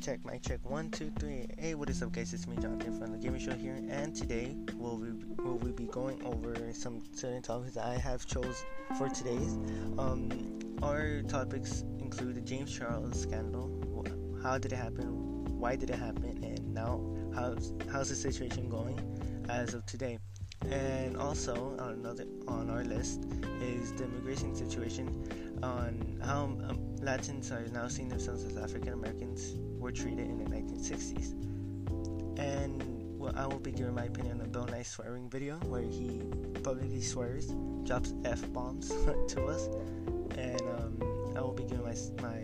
Mic check, 1, 2, 3. Hey, what is up, guys? It's me, Jonathan from the Gaming Show here, and today we'll be going over some certain topics that I have chose for today's. Our topics include the James Charles scandal. How did it happen? Why did it happen? And now, how's the situation going as of today? And also on our list is the immigration situation, on how Latins are now seeing themselves as African Americans were treated in the 1960s. And I will be giving my opinion on Bill Nye swearing video, where he publicly swears, drops F-bombs to us, and I will be giving my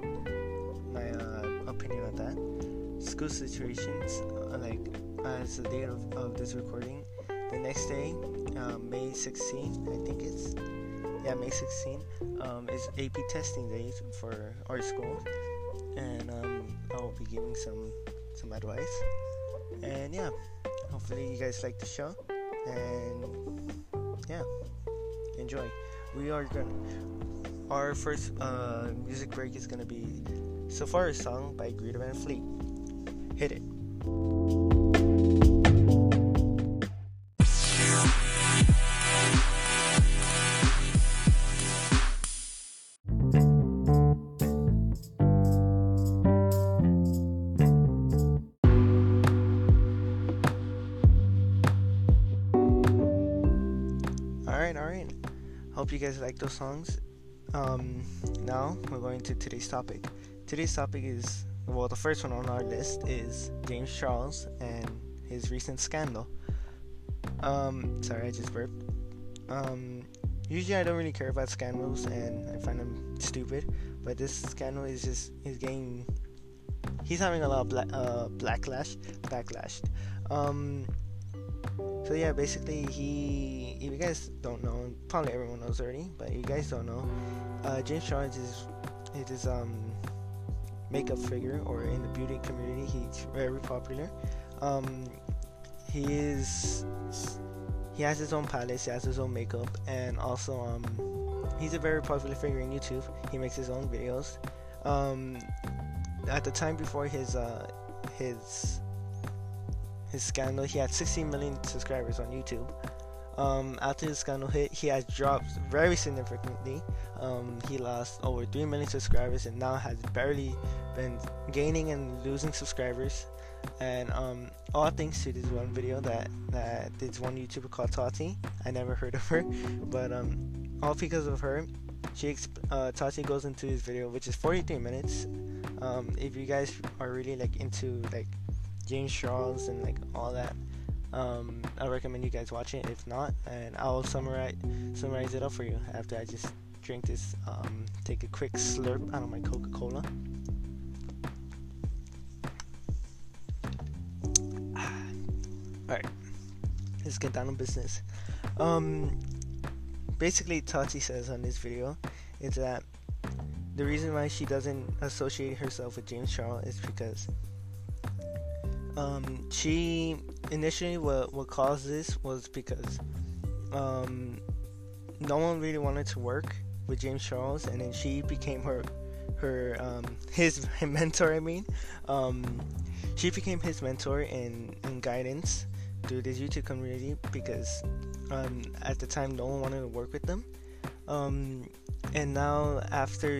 opinion on that. School situations, as the date of this recording, the next day, May 16, I think it's, May 16, is AP testing days for our school, and I will be giving some advice, and hopefully you guys like the show, and enjoy. Our first music break is gonna be So Far, a song by Greta Van Fleet. Hit it. Alright. Hope you guys like those songs. Now we're going to today's topic. Today's topic is, the first one on our list is James Charles and his recent scandal. Sorry, I just burped. Usually I don't really care about scandals and I find them stupid, but this scandal he's having a lot of backlash. So basically if you guys don't know, probably everyone knows already, but if you guys don't know, James Charles is this makeup figure, or in the beauty community, he's very popular. He has his own palace, he has his own makeup, and also he's a very popular figure in YouTube. He makes his own videos. At the time before his scandal, he had 16 million subscribers on YouTube. After the scandal hit, he has dropped very significantly. He lost over 3 million subscribers and now has barely been gaining and losing subscribers. And all thanks to this one video that this one YouTuber called Tati. I never heard of her, but all because of her. Tati goes into his video, which is 43 minutes. If you guys are really into James Charles and all that, I recommend you guys watch it. If not, and I'll summarize it up for you after I just drink this. Take a quick slurp out of my Coca-Cola. Alright, let's get down to business. Basically, Tati says on this video is that the reason why she doesn't associate herself with James Charles is because she initially what caused this was because no one really wanted to work with James Charles, and then she became his mentor. She became his mentor and guidance through this YouTube community, because at the time no one wanted to work with them, and now after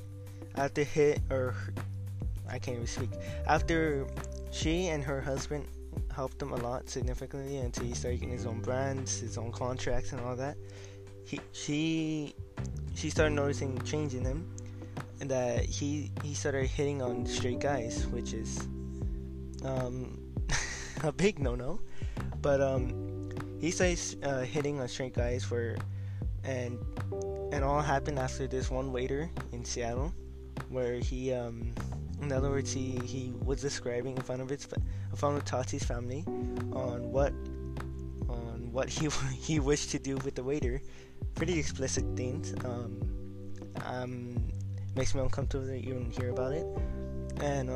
she and her husband helped him a lot significantly until he started getting his own brands, his own contracts, and all that. She started noticing change in him, and that he started hitting on straight guys, which is a big no-no. But he starts hitting on straight guys and all happened after this one waiter in Seattle, where he in other words, he was describing in front of Tati's family on what he wished to do with the waiter. Pretty explicit things. Makes me uncomfortable to even hear about it. And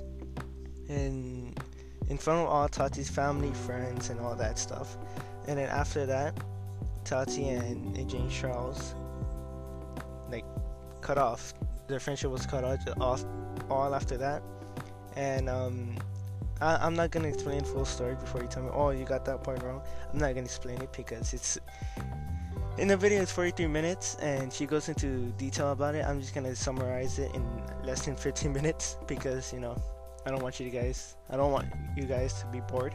in front of all Tati's family, friends, and all that stuff. And then after that, Tati and James Charles cut off. Their friendship was cut off all after that. And I'm not gonna explain full story before you tell me, oh, you got that part wrong. I'm not gonna explain it because it's in the video. It's 43 minutes, and she goes into detail about it. I'm just gonna summarize it in less than 15 minutes because I don't want you guys to be bored.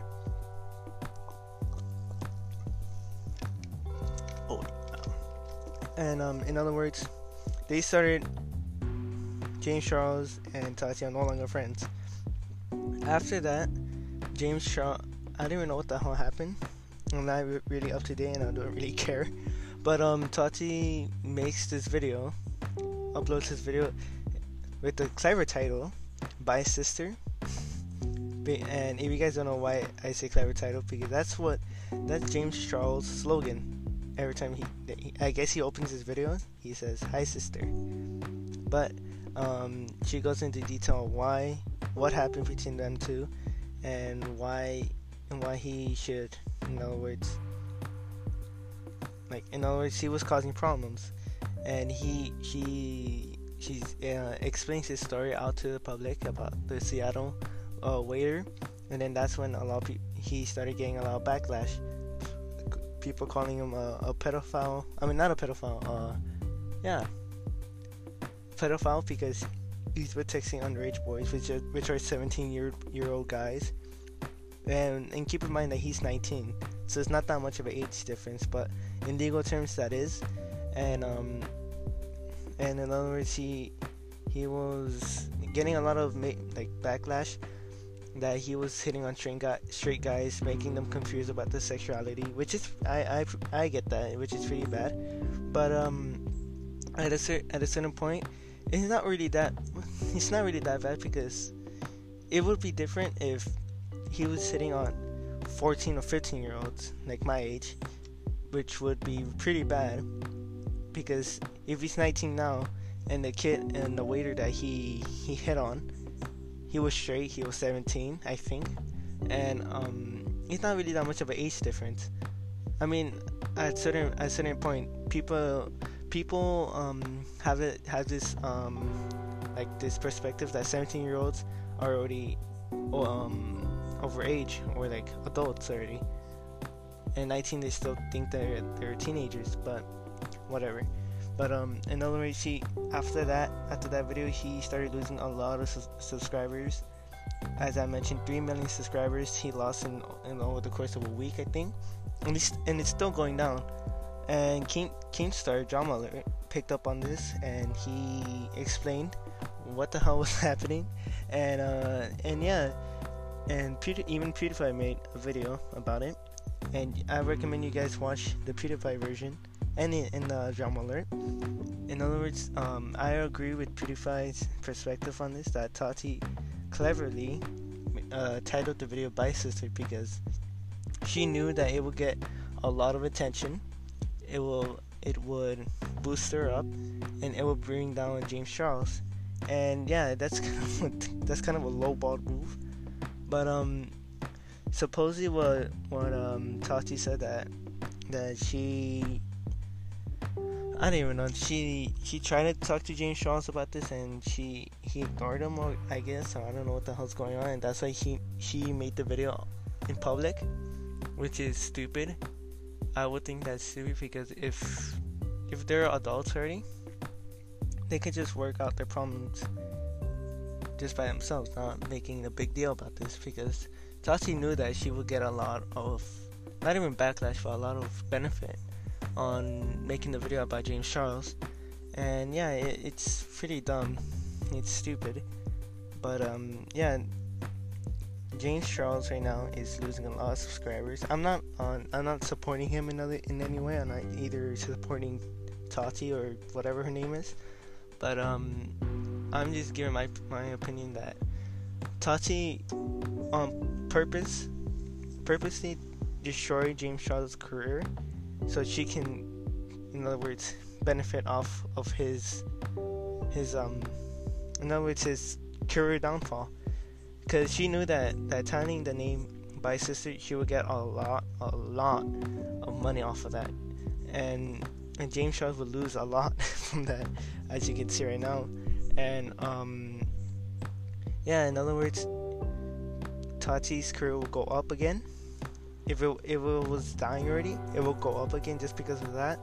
Oh, and in other words, they started. James Charles and Tati are no longer friends. After that, James Charles, I don't even know what the hell happened. I'm not really up to date and I don't really care. But Tati makes this video, uploads this video with the clever title, Bye Sister. And if you guys don't know why I say clever title, because that's James Charles' slogan. Every time I guess he opens his video, he says, "Hi sister." But she goes into detail what happened between them two, and why he should, in other words, he was causing problems, and she explains his story out to the public about the Seattle waiter, and then that's when he started getting a lot of backlash. People calling him a pedophile. I mean, not a pedophile. Pedophile, because he's been texting underage boys, which are 17-year-old guys. And keep in mind that he's 19, so it's not that much of an age difference, but in legal terms that is. And in other words, he was getting a lot of backlash that he was hitting on straight guys, making them confused about their sexuality, which is I get that, which is pretty bad. But at a certain point, it's not really that bad, because it would be different if he was hitting on 14 or 15-year-olds like my age, which would be pretty bad, because if he's 19 now and the kid and the waiter that he hit on, he was straight, he was 17, I think, and it's not really that much of an age difference. I mean, at certain point, people have this this perspective that 17-year-olds are already over age, or like adults already, and 19 they still think they're teenagers, but whatever. But in other words, after that video, he started losing a lot of subscribers. As I mentioned, 3 million subscribers he lost in over the course of a week, I think, and it's still going down. And Keemstar Drama Alert picked up on this, and he explained what the hell was happening, and even PewDiePie made a video about it, and I recommend you guys watch the PewDiePie version and in the Drama Alert. In other words, I agree with PewDiePie's perspective on this, that Tati cleverly titled the video "Bye Sister" because she knew that it would get a lot of attention. It would boost her up, and it would bring down James Charles. And yeah, that's kind of a lowball move. But supposedly what Tati said that she, I don't even know, she tried to talk to James Charles about this, and he ignored him, or I guess, or I don't know what the hell's going on, and that's why she made the video in public, which is stupid. I would think that's stupid, because if they're adults already, they can just work out their problems just by themselves, not making a big deal about this, because Tati knew that she would get a lot of, not even backlash, but a lot of benefit on making the video about James Charles. And yeah, it's pretty dumb, it's stupid, but yeah, James Charles right now is losing a lot of subscribers. I'm not supporting him in any way. I'm not either supporting Tati or whatever her name is, but I'm just giving my opinion that Tati purposely destroyed James Charles' career so she can, in other words, benefit off of his in other words, his career downfall. Because she knew that titling the name "Bye Sister," she would get a lot of money off of that, and James Charles would lose a lot from that, as you can see right now. And Yeah, in other words, Tati's career will go up again. If it was dying already, it will go up again just because of that.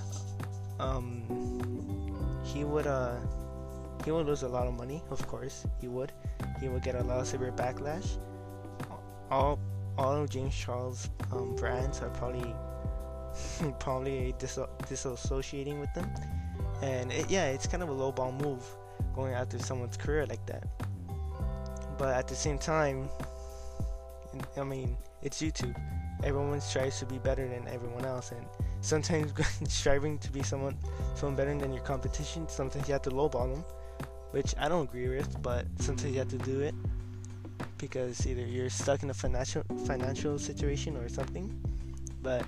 He would he would lose a lot of money, of course. He would get a lot of severe backlash. All all of James Charles brands are probably disassociating with them, and yeah, it's kind of a lowball move going after someone's career like that. But at the same time, I mean, it's YouTube. Everyone tries to be better than everyone else, and sometimes striving to be someone better than your competition, sometimes you have to lowball them, which I don't agree with. But sometimes you have to do it because either you're stuck in a financial situation or something. But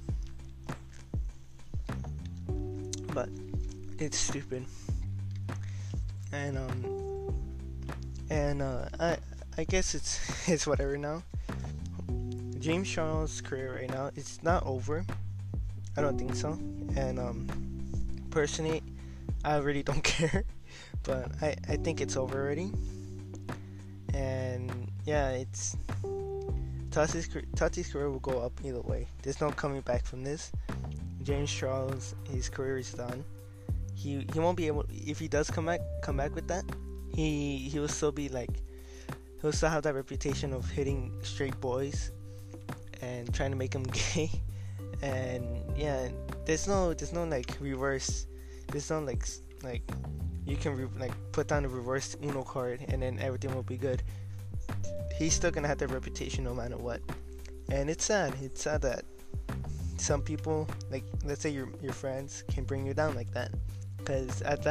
but it's stupid, and I guess it's whatever now. James Charles' career right now, it's not over. I don't think so. And personally, I really don't care. But I think it's over already. And yeah, it's Tati's career will go up either way. There's no coming back from this. James Charles, his career is done. He won't be able, if he does come back with that. He will still be like, he'll still have that reputation of hitting straight boys and trying to make them gay. And yeah, there's no like reverse. There's no like you can like put down a reverse Uno card and then everything will be good. He's still gonna have that reputation no matter what. And it's sad. It's sad that some people, like let's say your friends, can bring you down like that. Because at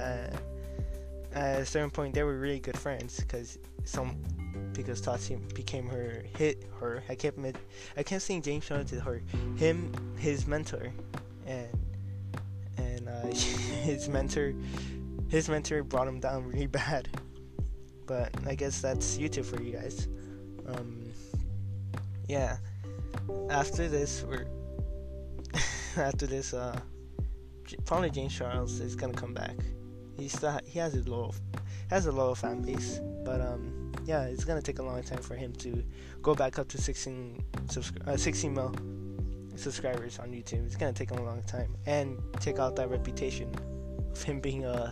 a certain point they were really good friends. Because Tati became her. I kept saying James Charles to her, his mentor, and his mentor brought him down really bad. But I guess that's YouTube for you guys. Yeah. After this, probably James Charles is gonna come back. He has a loyal fan base, but yeah, it's gonna take a long time for him to go back up to 16 mil subscribers on YouTube. It's gonna take him a long time and take out that reputation of him being a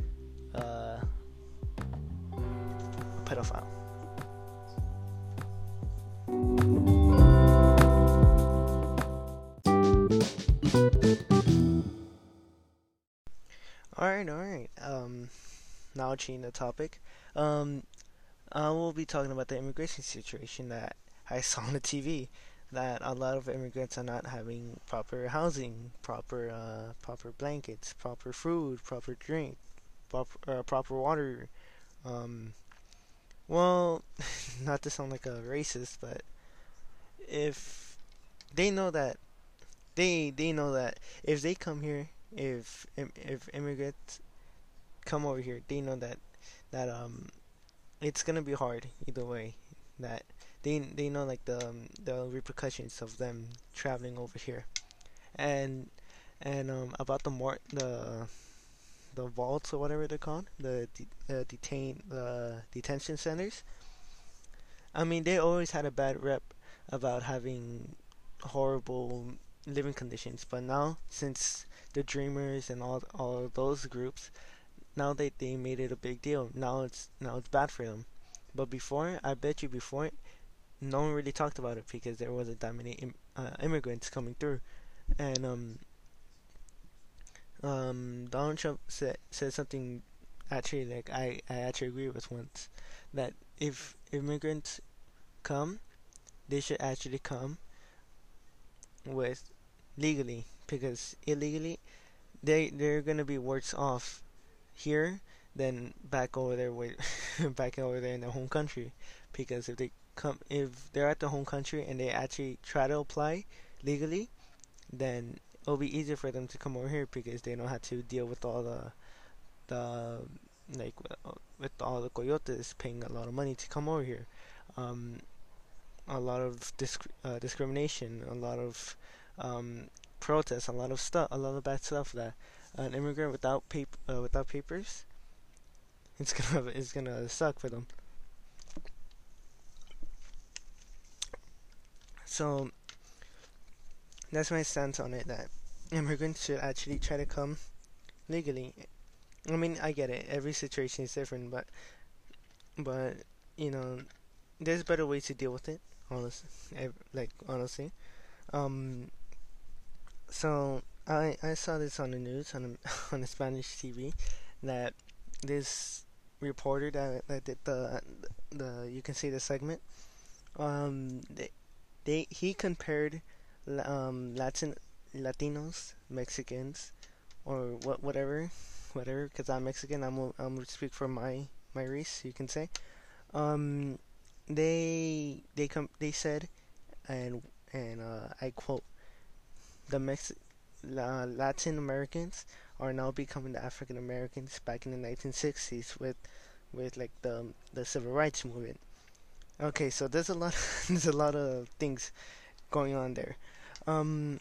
pedophile. Alright. Now changing the topic. I will be talking about the immigration situation that I saw on the TV. That a lot of immigrants are not having proper housing, proper blankets, proper food, proper drink, proper water. Well, not to sound like a racist, but if they know that they know that if they come here, if immigrants come over here, they know that it's gonna be hard either way. That they know like the repercussions of them traveling over here, and about the vaults or whatever they're called, the detention centers. I mean, they always had a bad rep about having horrible living conditions, but now since the Dreamers and all of those groups, now they made it a big deal. Now it's bad for them. But before, I bet you before, no one really talked about it because there wasn't that many immigrants coming through. And Donald Trump said something actually like I actually agree with once, that if immigrants come, they should actually come with legally, because illegally they're gonna be worse off here than back over there back over there in their home country. Because if they're at the home country and they actually try to apply legally, then it'll be easier for them to come over here because they don't have to deal with all the like with all the coyotes paying a lot of money to come over here. A lot of discrimination, a lot of protests, a lot of bad stuff that an immigrant without papers it's gonna suck for them. So that's my stance on it. That immigrants should actually try to come legally. I mean, I get it. Every situation is different, but you know, there's better ways to deal with it. Honestly, honestly. Um, so I saw this on the news on the Spanish TV that this reporter that did the you can see the segment. They he compared Latinos, Mexicans, or whatever. Because I'm Mexican, I'm gonna speak for my race. You can say. Um, they said, and I quote, the Latin Americans are now becoming the African Americans back in the 1960s with like the civil rights movement. Okay, so there's a lot there's a lot of things going on there. Um,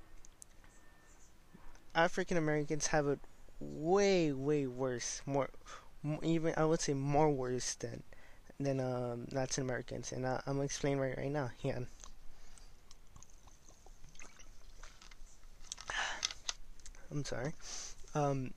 African Americans have it way worse, even I would say more worse than Latin Americans, and I'm gonna explain right now. Yeah, I'm sorry. Um,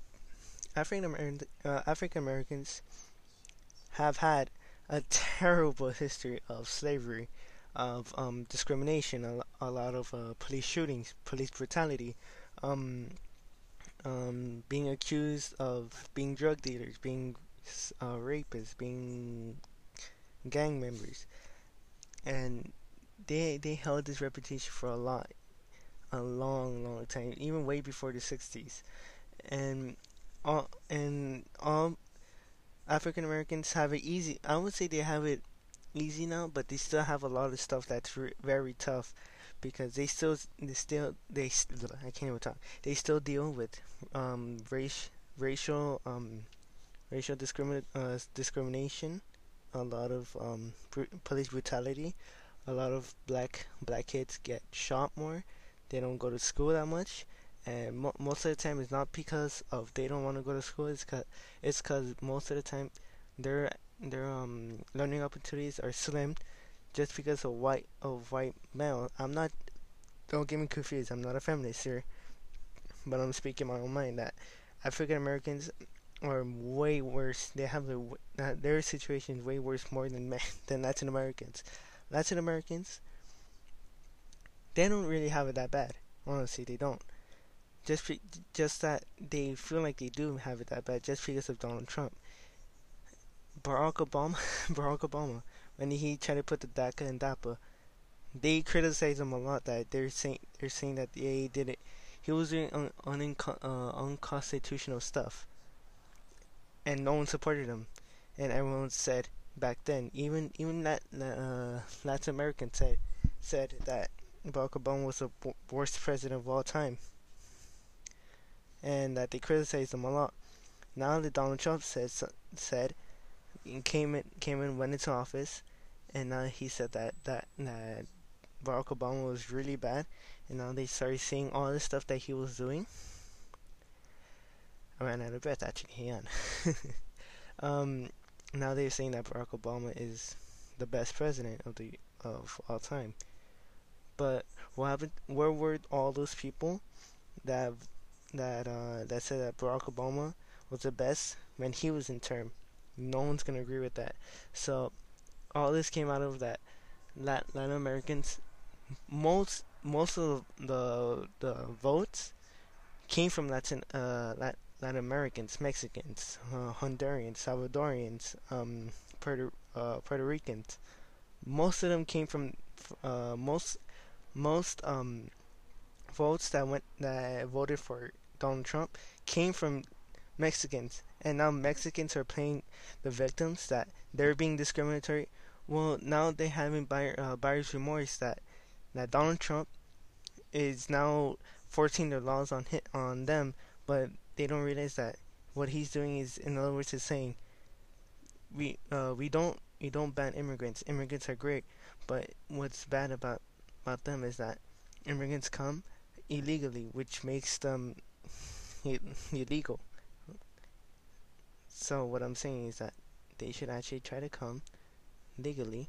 African Americans have had a terrible history of slavery, of discrimination, a lot of police shootings, police brutality, um, being accused of being drug dealers, being rapists, being gang members, and they held this reputation for a long time, even way before the 60s, and all African Americans have it easy. I would say they have it easy now, but they still have a lot of stuff that's very tough because I can't even talk. They still deal with racial discrimination, a lot of police brutality, a lot of black kids get shot more. They don't go to school that much, and most of the time it's not because of they don't want to go to school. It's cause most of the time their learning opportunities are slim just because of white male. I'm not. Don't get me confused. I'm not a feminist here, but I'm speaking my own mind that African Americans are way worse. They have their situation is way worse more than Latin Americans. Latin Americans, they don't really have it that bad. Honestly, they don't. Just just that they feel like they do have it that bad just because of Donald Trump. Barack Obama, Barack Obama, when he tried to put the DACA and DAPA, they criticize him a lot. That they're saying that they did it. He was doing unconstitutional stuff, and no one supported him. And everyone said back then, even that Latin American said that Barack Obama was the worst president of all time, and that they criticized him a lot. Now that Donald Trump said went into office, and now he said that Barack Obama was really bad, and now they started seeing all the stuff that he was doing. I ran out of breath actually. Hang on. um, Now they're saying that Barack Obama is the best president of all time. But what happened? Where were all those people that that said that Barack Obama was the best when he was in term? No one's gonna agree with that. So all this came out of that Latin Americans. Most of the votes came from Latin Americans, Mexicans, Hondurans, Salvadorians, Puerto Ricans. Most of them came from most votes that voted for Donald Trump came from Mexicans, and now Mexicans are playing the victims that they're being discriminatory. Well, now they having buyer's remorse that Donald Trump is now forcing their laws on them, but they don't realize that what he's doing is, in other words, is saying we don't ban immigrants. Immigrants are great, but what's bad about them is that immigrants come illegally, which makes them illegal. So what I'm saying is that they should actually try to come legally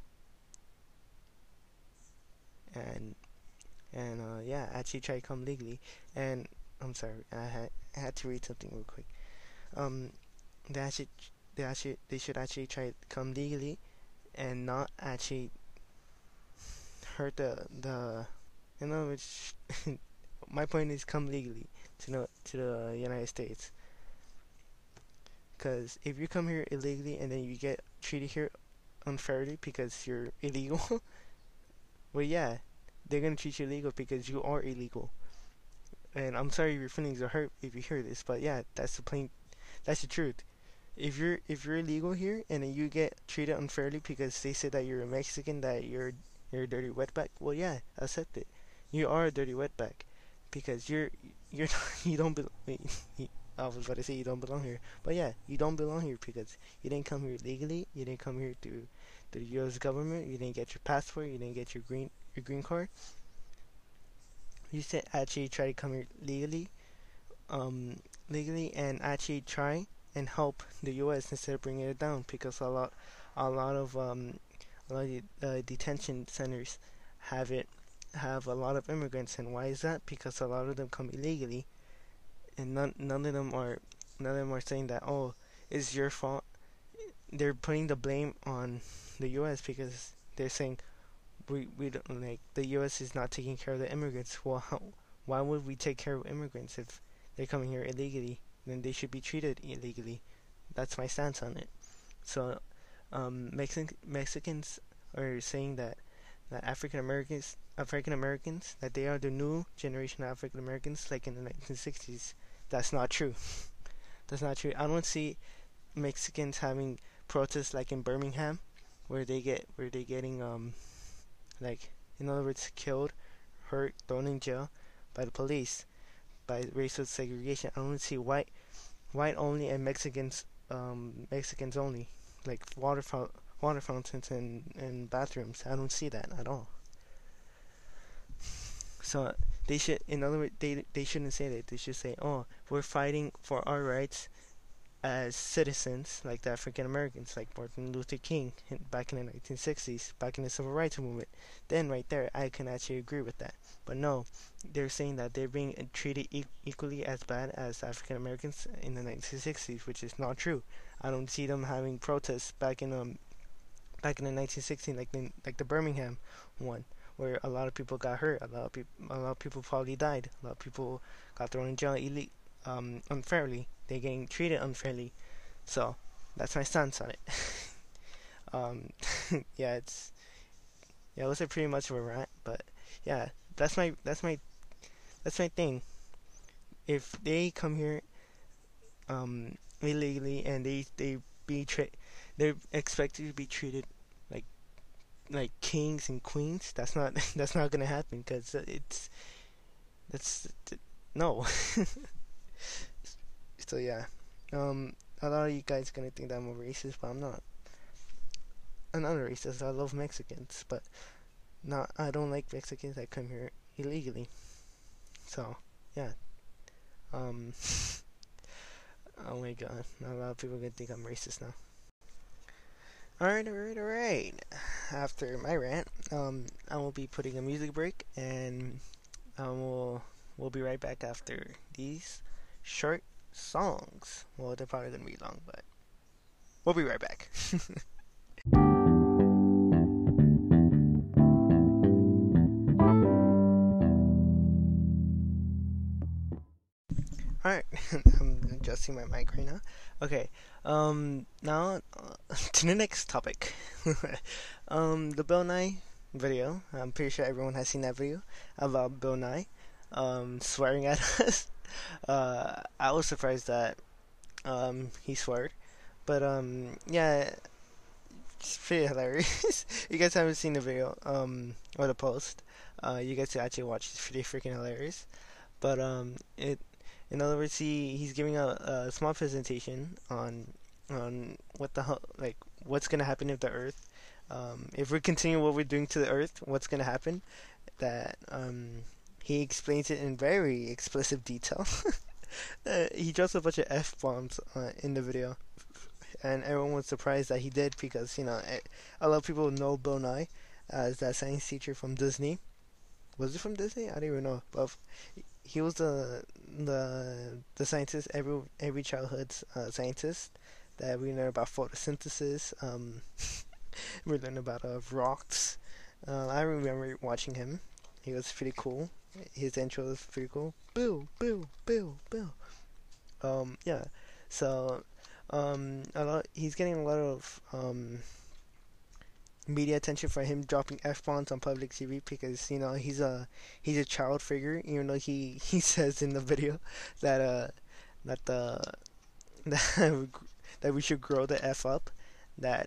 and yeah, actually try to come legally. And I'm sorry, I had to read something real quick. Um, they actually they should actually try to come legally and not actually hurt the you know which my point is come legally to the United States. Because if you come here illegally and then you get treated here unfairly because you're illegal, well, yeah, they're gonna treat you illegal because you are illegal. And I'm sorry if your feelings are hurt if you hear this, but yeah, that's the truth. If you're illegal here and then you get treated unfairly because they said that you're a Mexican, that you're a dirty wetback, well, yeah, accept it. You are a dirty wetback because you're you don't belong. I was about to say you don't belong here, but yeah, you don't belong here because you didn't come here legally. You didn't come here to the U.S. government. You didn't get your passport. You didn't get your green card. You said actually try to come here legally and actually try and help the U.S. instead of bringing it down because a lot of detention centers have a lot of immigrants, and why is that? Because a lot of them come illegally, and none of them are saying that, oh, it's your fault. They're putting the blame on the U.S. because they're saying we don't, like, the U.S. is not taking care of the immigrants. Well, why would we take care of immigrants if they're coming here illegally? Then they should be treated illegally. That's my stance on it. So, Mexicans are saying that African Americans, that they are the new generation of African Americans, like in the 1960s. That's not true. That's not true. I don't see Mexicans having protests like in Birmingham, where they're getting like, in other words, killed, hurt, thrown in jail by the police, by racial segregation. I don't see white only and Mexicans only, like water fountains and bathrooms. I don't see that at all. So they should, in other words, they shouldn't say that. They should say, oh, we're fighting for our rights as citizens, like the African Americans, like Martin Luther King back in the 1960s, back in the Civil Rights Movement. Then right there, I can actually agree with that. But no, they're saying that they're being treated equally as bad as African Americans in the 1960s, which is not true. I don't see them having protests back in the 1960s, like the Birmingham one, where a lot of people got hurt, a lot of people probably died, a lot of people got thrown in jail unfairly. They're getting treated unfairly. So that's my stance on it. um, yeah, it was a pretty much of a rant, but yeah, that's my thing. If they come here illegally and they're expected to be treated like kings and queens, that's not that's not gonna happen because that's no. So yeah, a lot of you guys gonna think that I'm a racist, but I'm not. I'm not a racist. I love Mexicans, but I don't like Mexicans that come here illegally. So yeah, um, oh my god, a lot of people are gonna think I'm racist now. Alright. After my rant, I will be putting a music break, and we'll be right back after these short songs. Well, they're probably gonna be long, but we'll be right back. Alright, I'm adjusting my mic right now. Okay, now to the next topic. The Bill Nye video. I'm pretty sure everyone has seen that video about Bill Nye swearing at us. I was surprised that he swore, but yeah, it's pretty hilarious. You guys haven't seen the video or the post, you guys should actually watch. It's pretty freaking hilarious. But it in other words, he's giving a small presentation on what the hell, like, what's gonna happen if the Earth, if we continue what we're doing to the Earth, what's gonna happen. That he explains it in very explicit detail. He drops a bunch of F bombs in the video. and everyone was surprised that he did because a lot of people know Bill Nye as that science teacher from Disney. Was it from Disney? I don't even know. But he was the scientist, every childhood's scientist that we learn about photosynthesis. We learn about rocks. I remember watching him. He was pretty cool. His intro was pretty cool. Bill, Bill, Bill, Bill. Yeah. So, he's getting a lot of media attention for him dropping f-bombs on public TV because he's a child figure. Even though he says in the video that that the that that we should grow the f up. That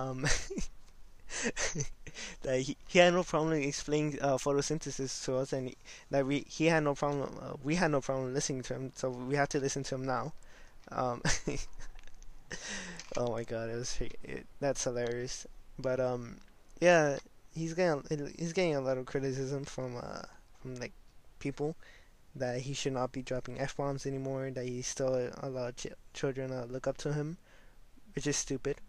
that he had no problem explaining photosynthesis to us, and that he had no problem. We had no problem listening to him, so we have to listen to him now. Um, oh my god, that's hilarious. But yeah, he's getting a lot of criticism from like people that he should not be dropping f bombs anymore. That he still allow children look up to him, which is stupid.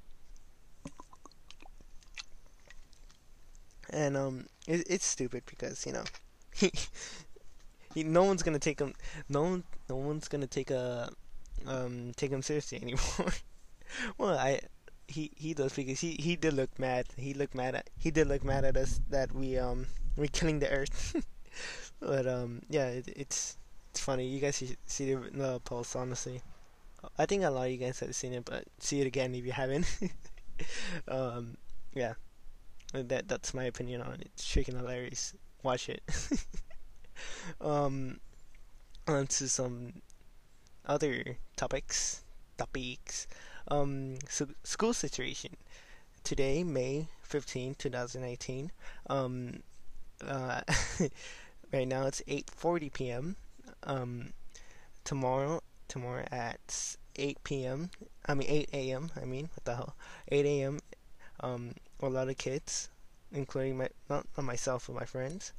And it's stupid because he, no one's gonna take him. No one's gonna take him seriously anymore. Well, he does because he did look mad. He did look mad at us that we killing the earth. But yeah, it's funny. You guys should see the post, honestly. I think a lot of you guys have seen it, but see it again if you haven't. Yeah, that's my opinion on it. It's freaking hilarious. Watch it. um, On to some other topics. School situation. Today, May 15, 2019. Uh, right now it's 8:40 p.m. Tomorrow at 8 p.m. 8 a.m. What the hell? 8 a.m. A lot of kids, including not myself, but my friends,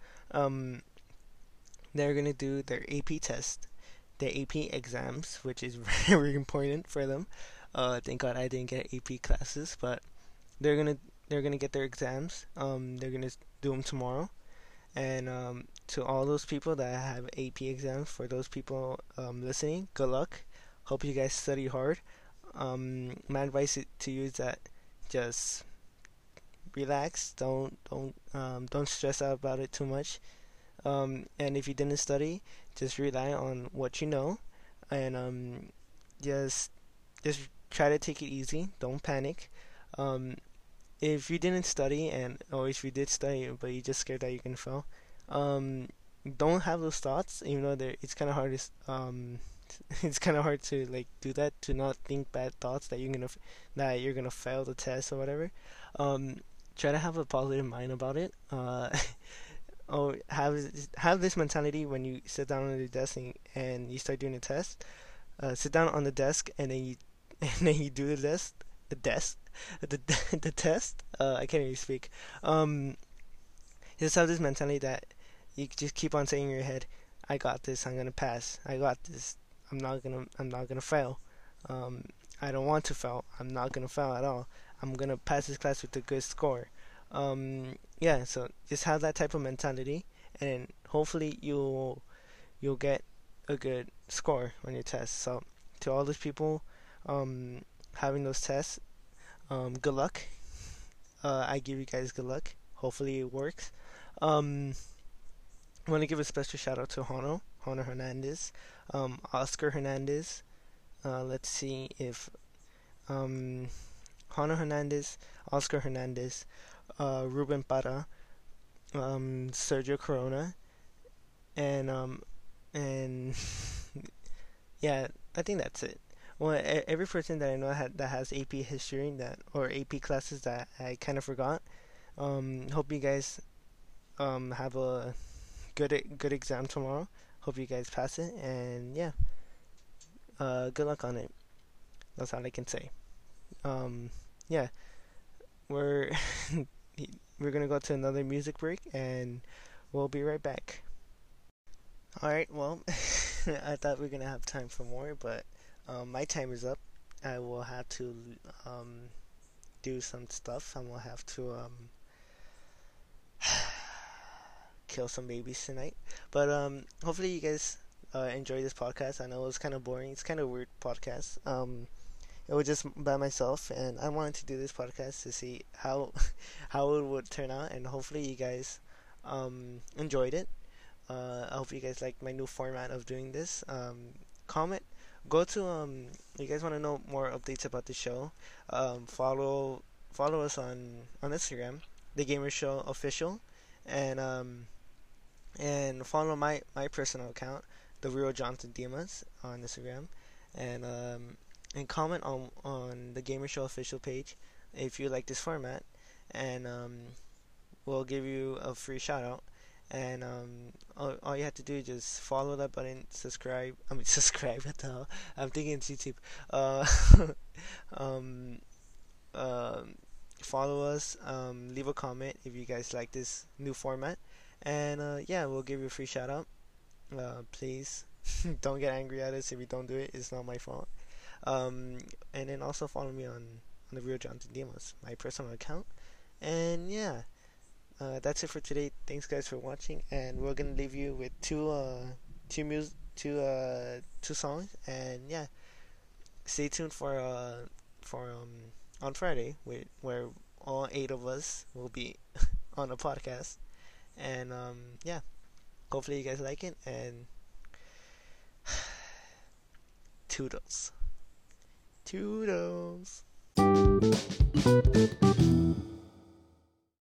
they're gonna do their AP test, their AP exams, which is very important for them. Thank God I didn't get AP classes, but they're gonna get their exams. They're gonna do them tomorrow, and to all those people that have AP exams, for those people listening, good luck. Hope you guys study hard. My advice to you is that just relax. Don't stress out about it too much. And if you didn't study, just rely on what you know, and just try to take it easy. Don't panic. If you didn't study, or if you did study but you're just scared that you can fail, don't have those thoughts. Even though it's kind of hard to it's kind of hard to like do that, to not think bad thoughts that you're gonna fail the test or whatever. Try to have a positive mind about it. Or have this mentality when you sit down on the desk and you start doing a test. Sit down on the desk and then you do the test. I can't even speak. Just have this mentality that you just keep on saying in your head, "I got this. I'm gonna pass. I got this. I'm not gonna fail. I don't want to fail. I'm not gonna fail at all. I'm gonna pass this class with a good score." Yeah, so just have that type of mentality, and hopefully you'll get a good score on your test. So to all those people having those tests, good luck. I give you guys good luck. Hopefully it works. I want to give a special shout out to Hono Hernandez, Oscar Hernandez. Let's see if Hono Hernandez, Oscar Hernandez, Ruben Para, Sergio Corona, and yeah, I think that's it. Well, every person that I know that has AP history or AP classes that I kind of forgot. Hope you guys have a good exam tomorrow. Hope you guys pass it, and yeah, good luck on it. That's all I can say. Yeah, we're we're gonna go to another music break, and we'll be right back. All right. Well, I thought we were gonna have time for more, but my time is up. I will have to do some stuff. I will have to kill some babies tonight. But hopefully you guys enjoy this podcast. I know it was kind of boring. It's kind of weird podcast. It was just by myself, and I wanted to do this podcast to see how how it would turn out, and hopefully you guys enjoyed it. I hope you guys like my new format of doing this. Comment. Go to you guys want to know more updates about the show. Follow us on Instagram, The Gamer Show Official, and follow my personal account, The Real Jonathan Dimas, on Instagram, and comment on the Gamer Show Official page if you like this format, and we'll give you a free shout out. And all you have to do is just follow that button, subscribe. I mean, subscribe. What the hell? I'm thinking it's YouTube. Uh, um, Follow us. Leave a comment if you guys like this new format, and yeah, we'll give you a free shout out. Please don't get angry at us if we don't do it. It's not my fault. And then also follow me on the Real Jonathan Dimas, my personal account. And yeah. That's it for today. Thanks guys for watching, and we're gonna leave you with two songs, and yeah, stay tuned for on Friday where all 8 of us will be on a podcast, and yeah, hopefully you guys like it, and toodles.